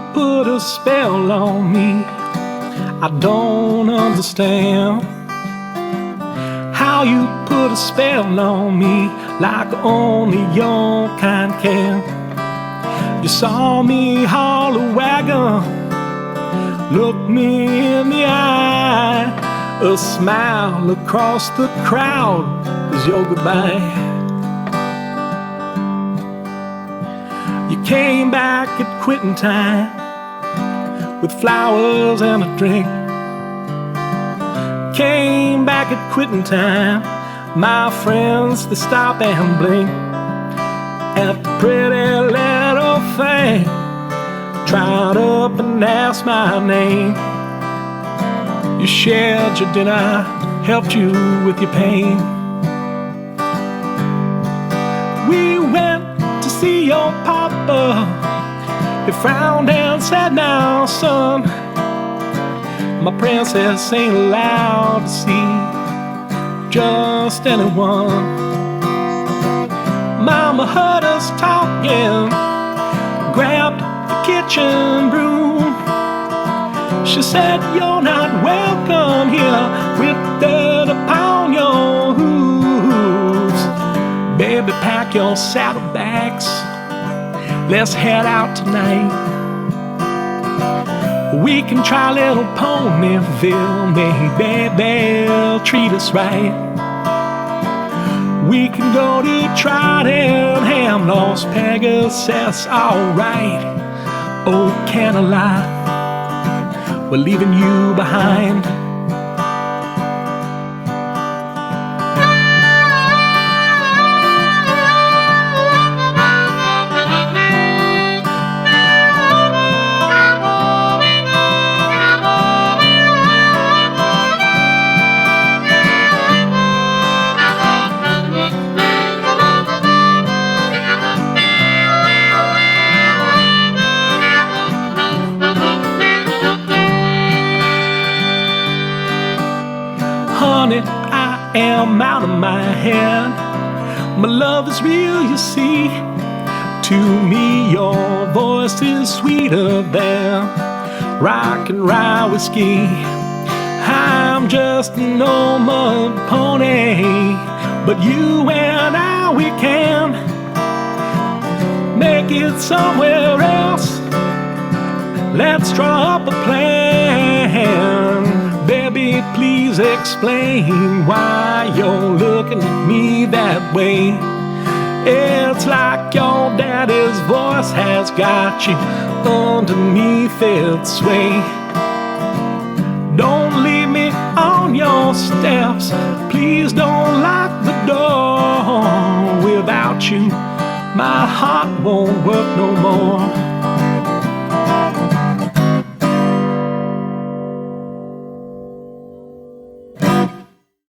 put a spell on me. I don't understand how you put a spell on me like only your kind can. You saw me haul a wagon, looked me in the eye. A smile across the crowd was your goodbye. You came back at quitting time with flowers and a drink. Came back at quitting time. My friends, they stop and blink at the pretty little thing. Trot up and ask my name. You shared your dinner, helped you with your pain. We went to see your papa. He frowned and said, "Now, son, my princess ain't allowed to see just anyone." Mama heard us talking, grabbed the kitchen broom. She said, "You're not welcome here with dirt upon your hooves. Baby, pack your saddlebags, let's head out tonight. We can try Little Ponyville, maybe they'll treat us right. We can go to Trottingham, Los Pegasus, alright. Oh, can I lie? We're leaving you behind." Honey, I am out of my head. My love is real, you see. To me, your voice is sweeter than rock and rye whiskey. I'm just an old mud pony, but you and I, we can make it somewhere else. Let's draw up a plan. Baby, please explain why you're looking at me that way. It's like your daddy's voice has got you underneath its sway. Don't leave me on your steps. Please don't lock the door. Without you, my heart won't work no more.